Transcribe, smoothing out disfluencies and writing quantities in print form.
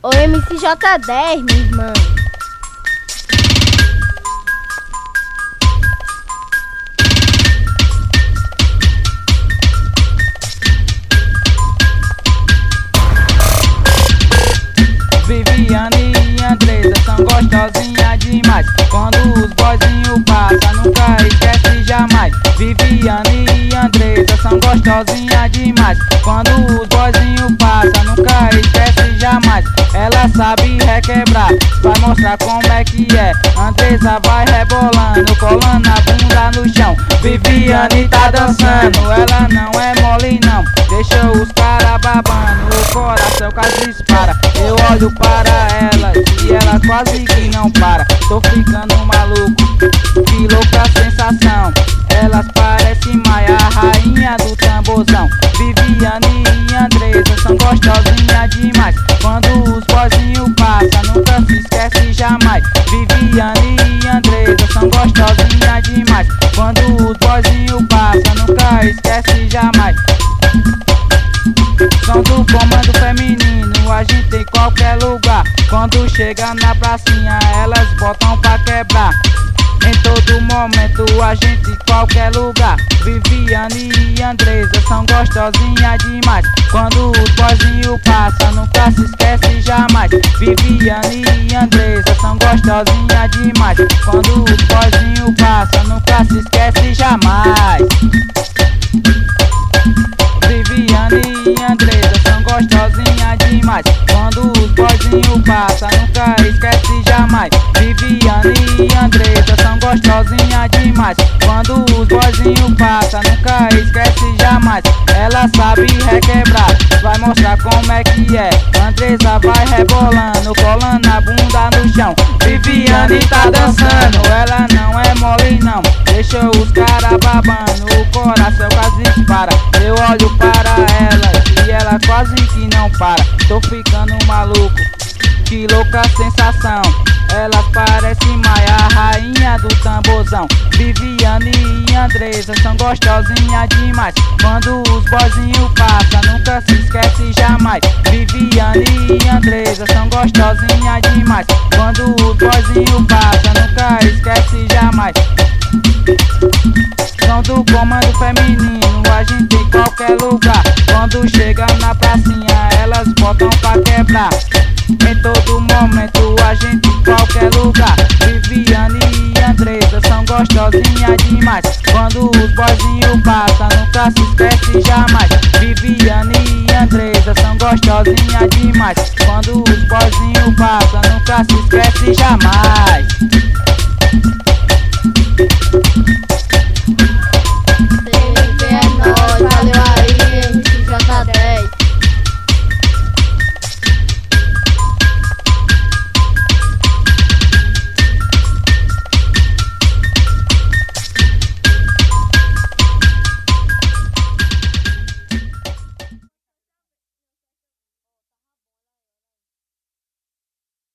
Ô MCJ10, minha irmã. Viviane e Andresa são gostosinhas demais. Quando os boyzinhos passam, nunca esquece jamais. Viviane e Andresa são gostosinhas demais. Quando os boyzinhos passam, nunca esquece jamais. Ela sabe requebrar, vai mostrar como é que é. Andresa vai rebolando, colando a bunda no chão. Viviane tá dançando, ela não é mole não. Deixa os caras babando, o coração quase dispara. Eu olho para ela e ela quase que não para. Tô ficando maluco, que louca sensação. Elas parecem Maia, a rainha do tamborzão. Viviane e Andresa são gostosinhas demais. Quando os boyzinhos passam, nunca se esquece jamais. Viviane e Andresa são gostosinhas demais. Quando os boyzinhos passam, nunca esquece jamais. São do comando feminino, a gente em qualquer lugar. Quando chega na pracinha, elas botam pra quebrar. Em todo momento, a gente em qualquer lugar. Viviane e Andresa são gostosinhas demais. Quando os boyzinhos passam, nunca se esquece jamais. Viviane e Andresa são gostosinhas demais. Quando os boyzinhos passam, nunca se esquece jamais. Viviane e Andresa são gostosinhas demais. Quando os boyzinhos passam, nunca esquece jamais. Viviane e Andresa são gostosinhas demais. Quando os boyzinhos passam, nunca esquece jamais. Ela sabe requebrar, vai mostrar como é que é. Andresa vai rebolando, colando a bunda no chão. Viviane tá dançando, ela não é mole não. Deixa os caras babando, o coração quase dispara. Eu olho para ela e ela quase que não para. Tô ficando maluco, que louca sensação. Elas parecem Maia, a rainha do tamborzão. Viviane e Andresa são gostosinhas demais. Quando os boyzinhos passam, nunca se esquece jamais. Viviane e Andresa são gostosinhas demais. Quando os boyzinhos passam, nunca esquece jamais. São do comando feminino, a gente em qualquer lugar. Quando chega na pracinha, elas botam pra quebrar. Em todo momento, a gente em qualquer lugar. Viviane e Andresa são gostosinhas demais. Quando os boyzinhos passam, nunca se esquece jamais. Viviane e Andresa são gostosinhas demais. Quando os boyzinhos passam, nunca se esquece jamais.